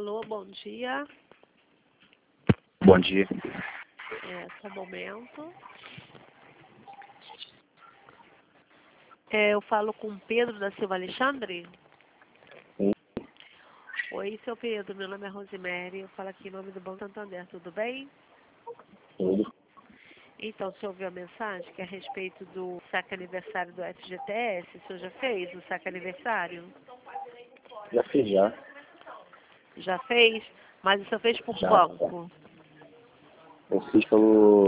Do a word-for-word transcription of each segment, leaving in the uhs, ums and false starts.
Alô, bom dia. Bom dia. É, só um momento. É, eu falo com Pedro da Silva Alexandre? Sim. Oi, seu Pedro, meu nome é Rosemary, eu falo aqui em nome do Banco Santander, tudo bem? Tudo. Então, o senhor ouviu a mensagem que é a respeito do saque aniversário do F G T S, o senhor já fez o saque aniversário? Já fiz já. Já fez? Mas o senhor fez por Já, banco? Eu fiz pelo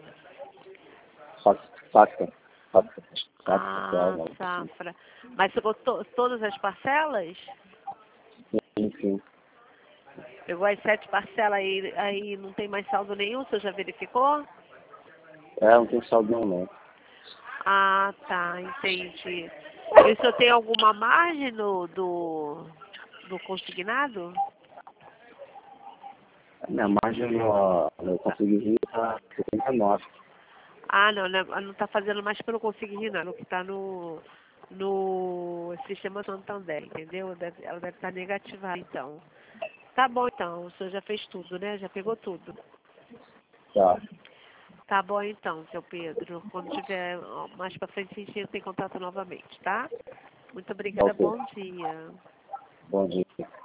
Faca. Faca. Faca. Ah, Faca. safra. Mas você botou todas as parcelas? Enfim. Pegou as sete parcelas aí, aí não tem mais saldo nenhum, o senhor já verificou? É, não tem saldo não, não. Ah, tá, entendi. E o senhor tem alguma margem no, do, do consignado? A minha margem no, no Consegui Rio tá setenta e nove. Ah, não, né, não está fazendo mais pelo consignado, não, no que está no, no sistema Santander, entendeu? Deve- ela deve estar negativada, então. Tá bom, então, o senhor já fez tudo, né? Já pegou tudo. Tá. Tá bom, então, seu Pedro. Quando tiver ó, mais pra frente, a gente entra em contato novamente, tá? Muito Tá obrigada, ok. bom dia. Bom dia.